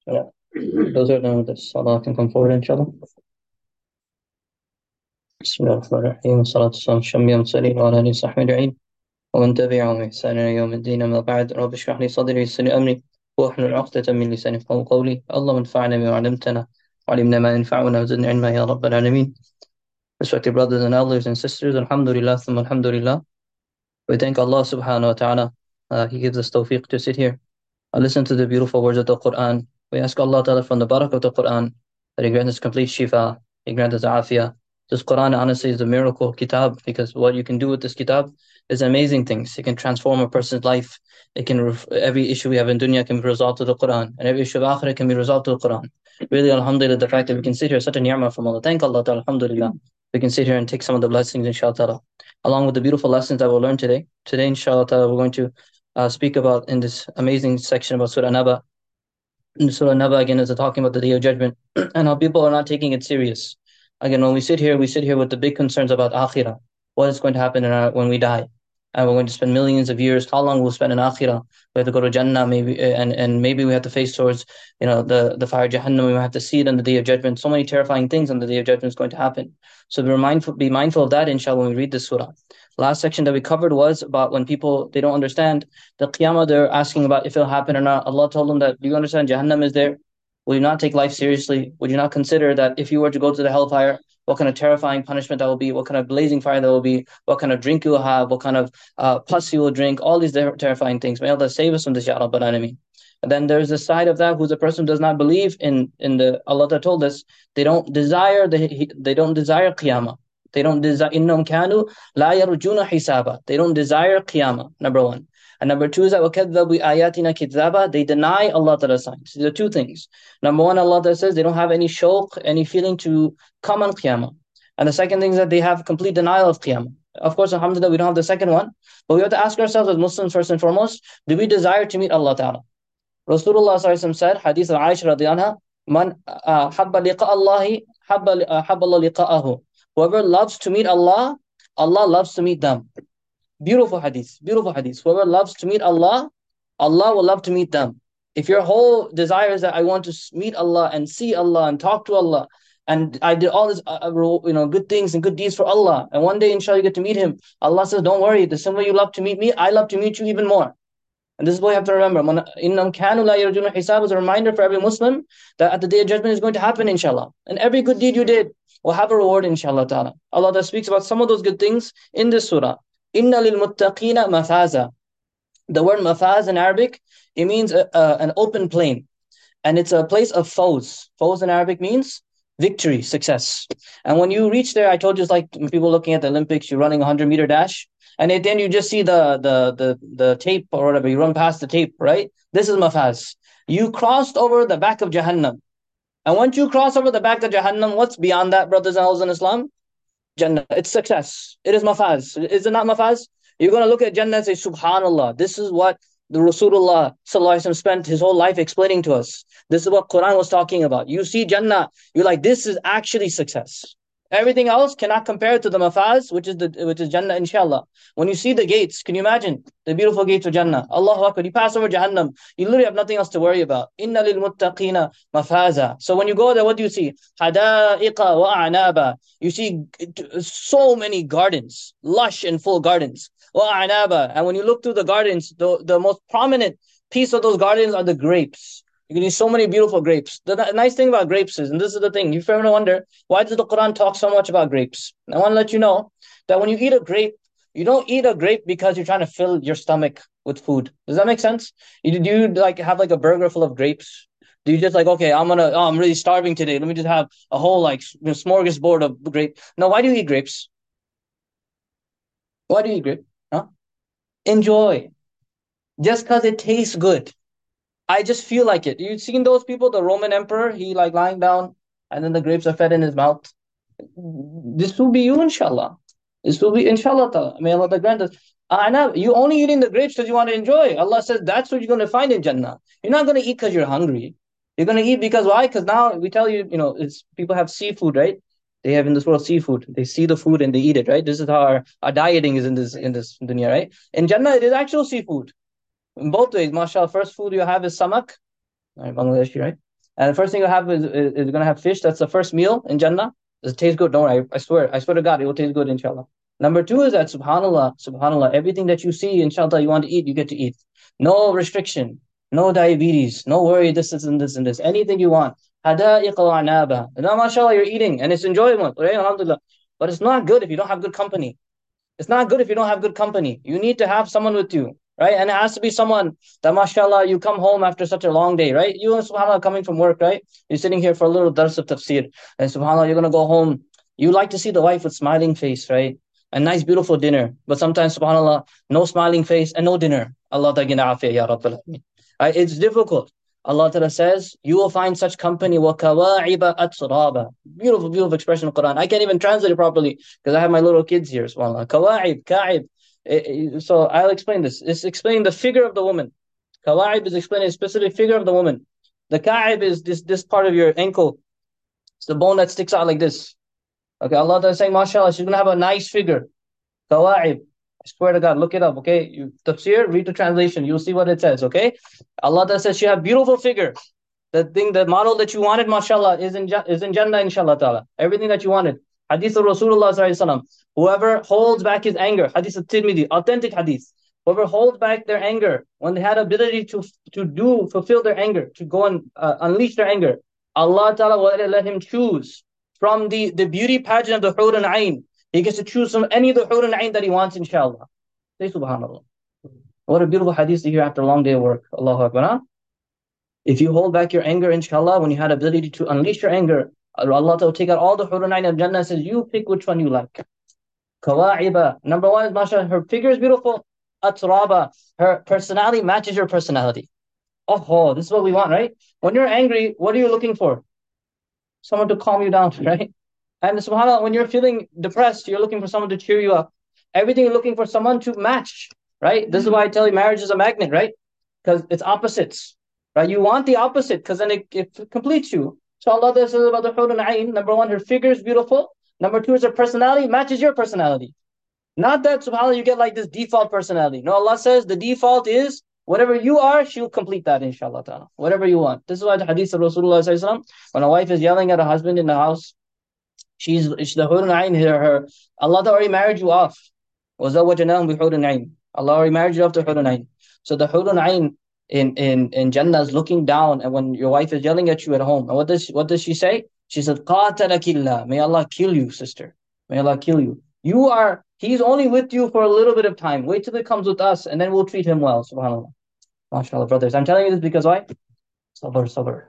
Yeah. Those are done with this. Salah can come forward, inshallah. بسم الله الرحمن الرحيم والصلاة والسلام على الشمي المرسلين وعلى آله وصحبه أجمعين ومن تبعهم بإحسان إلى يوم الدين. أما بعد، رب اشرح لي صدري ويسر لي أمري واحلل عقدة من لساني يفقهوا قولي. اللهم انفعنا بما علمتنا وعلمنا ما ينفعنا وزدنا علما يا رب العالمين. Respected brothers and elders and sisters, alhamdulillah, thumma alhamdulillah. We thank Allah subhanahu wa ta'ala. He gives us tawfiq to sit here and listen to the beautiful words of the Quran. We ask Allah ta'ala from the barakah of the Quran that He grant us complete shifa, He grant us afiyah. This Quran honestly is a miracle kitab, because what you can do with this kitab is amazing things. It can transform a person's life. It can every issue we have in dunya can be resolved to the Quran, and every issue of akhirah can be resolved to the Quran. Really, alhamdulillah, the fact that we can sit here is such a ni'mah from Allah. Thank Allah ta'ala, alhamdulillah. We can sit here and take some of the blessings, inshallah ta'ala, along with the beautiful lessons that we'll learn today. Today, inshallah ta'ala, we're going to speak about in this amazing section about Surah Naba. In Surah Naba, again, is talking about the Day of Judgment and how people are not taking it serious. Again, when we sit here with the big concerns about Akhirah, what is going to happen when we die. And we're going to spend millions of years. How long we'll spend in Akhirah? We have to go to Jannah, maybe, and maybe we have to face towards, the fire Jahannam. We have to see it on the Day of Judgment. So many terrifying things on the Day of Judgment is going to happen. So be mindful of that, inshallah, when we read this surah. Last section that we covered was about when people, they don't understand the Qiyamah, they're asking about if it'll happen or not. Allah told them that, do you understand Jahannam is there? Will you not take life seriously? Would you not consider that if you were to go to the hellfire, what kind of terrifying punishment that will be, what kind of blazing fire that will be, what kind of drink you will have, what kind of pus you will drink, all these terrifying things. May Allah save us from this, Ya Rabbal Alameen. And then there's the side of that who's a person who does not believe in the Allah that told us they don't desire Qiyamah. They don't desire innahum kanu la yarjuna hisaba. They don't desire Qiyamah, number one. And number two is that وَكَذَّبُوا آيَاتِنَا كِذَّابًا. They deny Allah Ta'ala's signs. These are two things. Number one, Allah Ta'ala says they don't have any shawq, any feeling to come on Qiyamah. And the second thing is that they have complete denial of Qiyamah. Of course, alhamdulillah, we don't have the second one. But we have to ask ourselves as Muslims, first and foremost, do we desire to meet Allah Ta'ala? Rasulullah said, Hadith of Aisha radiyallahu anha, Man habba liqa Allahi, habba Allah liqa'ahu. Whoever loves to meet Allah, Allah loves to meet them. Beautiful hadith, beautiful hadith. Whoever loves to meet Allah, Allah will love to meet them. If your whole desire is that I want to meet Allah and see Allah and talk to Allah, and I did all this, good things and good deeds for Allah, and one day inshallah you get to meet Him, Allah says, don't worry, the same way you love to meet me, I love to meet you even more. And this is what you have to remember. إِنَّمْ كَانُوا لَا يَرْجُونَ حِسَابًا is a reminder for every Muslim that at the Day of Judgment is going to happen, inshallah. And every good deed you did will have a reward, inshallah ta'ala. Allah that speaks about some of those good things in this surah. إِنَّ لِلْمُتَّقِينَ مَفَازًا. The word mafaz in Arabic, it means an open plain. And it's a place of fawz. Fawz in Arabic means victory, success. And when you reach there, I told you it's like people looking at the Olympics, you're running a 100-meter dash. And then you just see the tape or whatever, you run past the tape, right? This is mafaz. You crossed over the back of Jahannam. And once you cross over the back of Jahannam, what's beyond that, brothers and sisters in Islam? Jannah. It's success. It is mafaz. Is it not mafaz? You're going to look at Jannah and say, Subhanallah, this is what the Rasulullah ﷺ spent his whole life explaining to us. This is what Quran was talking about. You see Jannah, you're like, this is actually success. Everything else cannot compare to the mafaz, which is Jannah, inshallah. When you see the gates, can you imagine the beautiful gates of Jannah? Allahu Akbar. You pass over Jahannam, you literally have nothing else to worry about. Inna lil muttaqina mafaza. So when you go there, what do you see? Hadaiqa wa a'naba. You see so many gardens, lush and full gardens. Wa a'naba. And when you look through the gardens, the most prominent piece of those gardens are the grapes. You can eat so many beautiful grapes. The nice thing about grapes is, and this is the thing, if you ever wonder, why does the Quran talk so much about grapes? I want to let you know that when you eat a grape, you don't eat a grape because you're trying to fill your stomach with food. Does that make sense? Do you like have like a burger full of grapes? Do you just like, okay, I'm really starving today. Let me just have a whole smorgasbord of grape. No, why do you eat grapes? Why do you eat grape? Huh? Enjoy. Just because it tastes good. I just feel like it. You've seen those people, the Roman emperor, he like lying down and then the grapes are fed in his mouth. This will be you, inshallah. This will be, inshallah ta'ala. May Allah grant us. I know, you only eating the grapes because you want to enjoy. Allah says that's what you're going to find in Jannah. You're not going to eat because you're hungry. You're going to eat because why? Because now we tell you, it's people have seafood, right? They have in this world seafood. They see the food and they eat it, right? This is how our dieting is in this dunya, right? In Jannah, it is actual seafood. In both ways, mashallah, first food you have is samak, right, Bangladeshi, right? And the first thing you'll have is you're going to have fish. That's the first meal in Jannah. Does it taste good? Don't worry. I swear to God, it will taste good, inshallah. Number two is that, subhanallah, everything that you see, inshallah, you want to eat, you get to eat. No restriction, no diabetes, no worry, this, and this, and this. Anything you want. Hada'iq wa anaba. Now, mashallah, you're eating, and it's enjoyable, right? Alhamdulillah. But it's not good if you don't have good company. It's not good if you don't have good company. You need to have someone with you, right? And it has to be someone that, mashallah, you come home after such a long day, right? You, subhanallah, coming from work, right? You're sitting here for a little dars of tafsir. And subhanallah, you're going to go home. You like to see the wife with smiling face, right? A nice, beautiful dinner. But sometimes, subhanallah, no smiling face and no dinner. Allah ta'ala afiyah, ya Rabbil Alameen. Right? It's difficult. Allah Ta'ala says, you will find such company, وَكَوَاعِبَ أَتْرَابًا. Beautiful, beautiful expression of Quran. I can't even translate it properly because I have my little kids here. SubhanAllah. Kawa'ib, ka'ib. So I'll explain this. It's explaining the figure of the woman. Kawa'ib is explaining a specific figure of the woman. The ka'ib is this part of your ankle. It's the bone that sticks out like this. Okay, Allah Ta'ala is saying, mashallah, she's going to have a nice figure. Kawa'ib. I swear to God, look it up, okay? You tafsir, read the translation. You'll see what it says, okay? Allah Ta'ala says she had beautiful figure. The model that you wanted, mashallah, is in Jannah, inshallah ta'ala. Everything that you wanted. Hadith of Rasulullah sallallahu alaihi wasallam. Whoever holds back his anger, hadith of Tirmidhi, authentic hadith. Whoever holds back their anger when they had ability to fulfill their anger, to go and unleash their anger, Allah ta'ala will let him choose from the beauty pageant of the Hur and Ain. He gets to choose from any of the Hur and Ain that he wants, inshallah. Say subhanallah. What a beautiful hadith to hear after a long day of work. Allahu Akbar. Huh? If you hold back your anger, inshallah, when you had ability to unleash your anger, Allah will take out all the Hur and Ain of Jannah and says, you pick which one you like. Kawa'iba. Number one is, mashallah, her figure is beautiful. Atraba. Her personality matches your personality. Oh, this is what we want, right? When you're angry, what are you looking for? Someone to calm you down, right? And subhanAllah, when you're feeling depressed, you're looking for someone to cheer you up. Everything you're looking for someone to match, right? This is why I tell you marriage is a magnet, right? Because it's opposites. Right? You want the opposite because then it completes you. So Allah says about the Hur and Ain, number one, her figure is beautiful. Number two is her personality matches your personality. Not that, subhanAllah, you get like this default personality. No, Allah says the default is whatever you are, she'll complete that, inshallah ta'ala. Whatever you want. This is why the hadith of Rasulullah sallallahu alaihi wasallam, when a wife is yelling at her husband in the house, she's the Hur and Ain, Allah already married you off. وَزَوَّجَنَاهُمْ بِحُورٍ عَيْنٍ. Allah already married you off to Hur and Ain. So the Hur and Ain in Jannah is looking down, and when your wife is yelling at you at home, and what does she say? She says, "Qatalakillah, may Allah kill you, sister. May Allah kill you. He's only with you for a little bit of time. Wait till he comes with us, and then we'll treat him well." Subhanallah. MashaAllah, brothers. I'm telling you this because why? Sabr, sabr.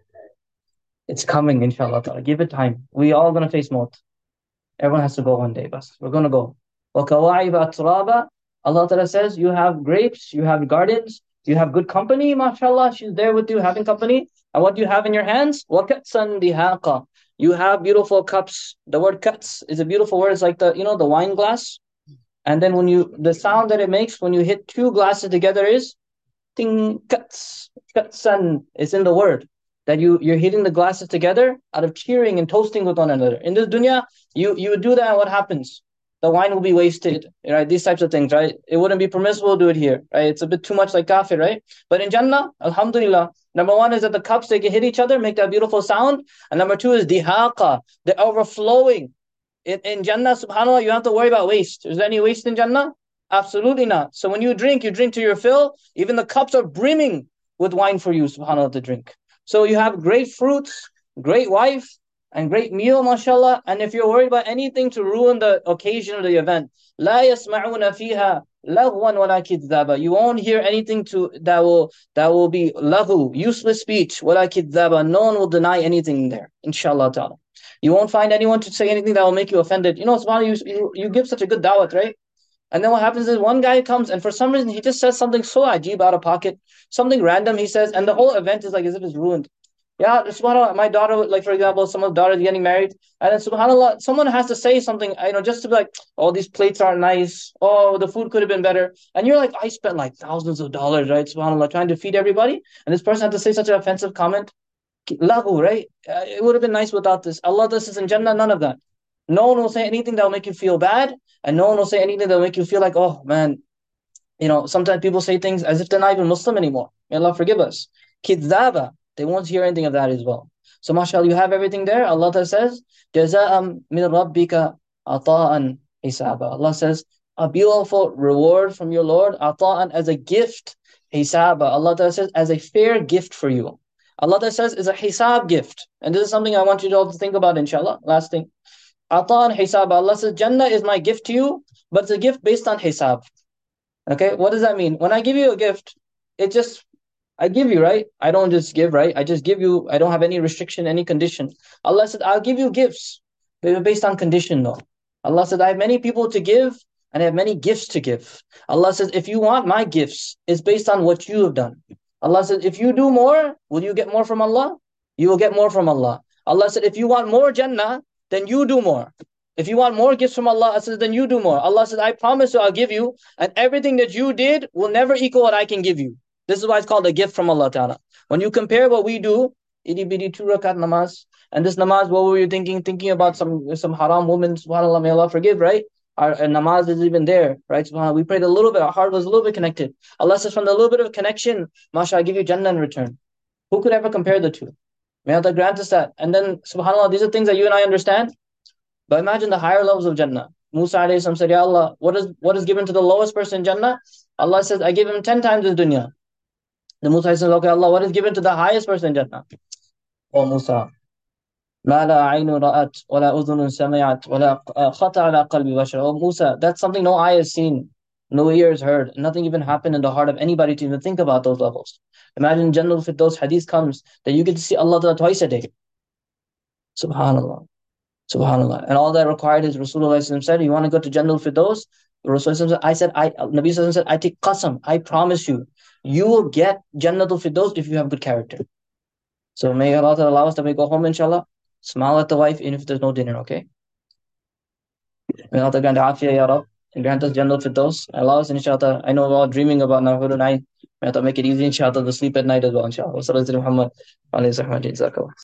It's coming, inshallah. Give it time. We all gonna face maut. Everyone has to go one day, but we're gonna go. وَكَوَاعِبَ أَتْرَابًا. Allah Ta'ala says, you have grapes, you have gardens, you have good company, mashallah. She's there with you having company. And what do you have in your hands? وَكَأْسًا دِهَاقًا. You have beautiful cups. The word cuts is a beautiful word. It's like the wine glass. And then the sound that it makes when you hit two glasses together is ting, cuts. Katsan is in the word. That you're hitting the glasses together out of cheering and toasting with one another. In this dunya, you do that and what happens? The wine will be wasted, right? These types of things, right? It wouldn't be permissible to do it here, right? It's a bit too much like kafir, right? But in Jannah, alhamdulillah, number one is that the cups, they can hit each other, make that beautiful sound. And number two is dihaqa, the overflowing. In Jannah, subhanAllah, you don't have to worry about waste. Is there any waste in Jannah? Absolutely not. So when you drink to your fill. Even the cups are brimming with wine for you, subhanAllah, to drink. So you have great fruits, great wife, and great meal, mashallah. And if you're worried about anything to ruin the occasion of the event, لا يسمعون فيها لغوا ولا كذابا. You won't hear anything that will be lahu, useless speech, ولا كذابا. No one will deny anything there, inshallah ta'ala. You won't find anyone to say anything that will make you offended. SubhanAllah, you give such a good da'wat, right? And then what happens is one guy comes and for some reason he just says something so ajib out of pocket, something random he says, and the whole event is like as if it's ruined. Yeah, subhanAllah, my daughter, like for example, someone's daughter is getting married, and then subhanAllah, someone has to say something, just to be like, oh, these plates aren't nice, oh, the food could have been better. And you're like, I spent like thousands of dollars, right, subhanAllah, trying to feed everybody, and this person had to say such an offensive comment. Lahu, right? It would have been nice without this. Allah does this in Jannah, none of that. No one will say anything that will make you feel bad, and no one will say anything that will make you feel like, oh man, sometimes people say things as if they're not even Muslim anymore. May Allah forgive us. Kidhaba. They won't hear anything of that as well. So mashallah, you have everything there. Allah Ta'ala says, Jaza'am min rabbika ata'an hisaba. Allah says, a beautiful reward from your Lord, ata'an, as a gift, hisaba. Allah Ta'ala says, as a fair gift for you. Allah Ta'ala says, is a hisab gift. And this is something I want you to all to think about, inshallah. Last thing. Ata'an hisaba. Allah says, Jannah is my gift to you, but it's a gift based on hisab. Okay, what does that mean? When I give you a gift, it just, I give you, right? I don't just give, right? I just give you, I don't have any restriction, any condition. Allah said, I'll give you gifts, but based on condition though. Allah said, I have many people to give, and I have many gifts to give. Allah says, if you want my gifts, it's based on what you have done. Allah said, if you do more, will you get more from Allah? You will get more from Allah. Allah said, if you want more Jannah, then you do more. If you want more gifts from Allah, then you do more. Allah says, I promise you, I'll give you, and everything that you did will never equal what I can give you. This is why it's called a gift from Allah Ta'ala. When you compare what we do, itty bitty 2 rakat namaz, and this namaz, what were you thinking? Thinking about some haram woman, subhanAllah, may Allah forgive, right? Our namaz is even there, right? SubhanAllah, we prayed a little bit, our heart was a little bit connected. Allah says, from the little bit of connection, mashallah, I give you Jannah in return. Who could ever compare the two? May Allah grant us that. And then, subhanAllah, these are things that you and I understand. But imagine the higher levels of Jannah. Musa alayhi salam said, Ya Allah, what is given to the lowest person in Jannah? Allah says, I give him 10 times this dunya. The Musa says, okay, Allah, what is given to the highest person in Jannah? Oh Musa, ما لا عين رأت ولا أذن سمعت ولا خطر على قلب بشر. Oh Musa, that's something no eye has seen, no ear has heard, nothing even happened in the heart of anybody to even think about those levels. Imagine Jannah, if those hadith comes, that you get to see Allah twice a day. Subhanallah. Subhanallah. And all that required is Rasulullah said, you want to go to Jannah Firdaus? Rasulullah said, Nabi said, I take qasam, I promise you, you will get Jannatul Firdaus if you have good character. So may Allah allow us that we go home, inshallah. Smile at the wife, even if there's no dinner, okay? May Allah grant afiyah, ya Rab, and grant us Jannatul Firdaus. Allow us, inshallah. I know we're all dreaming about Nahur night. May Allah make it easy, inshallah, to sleep at night as well, inshallah. Wa sallallahu alaihi wa sallam.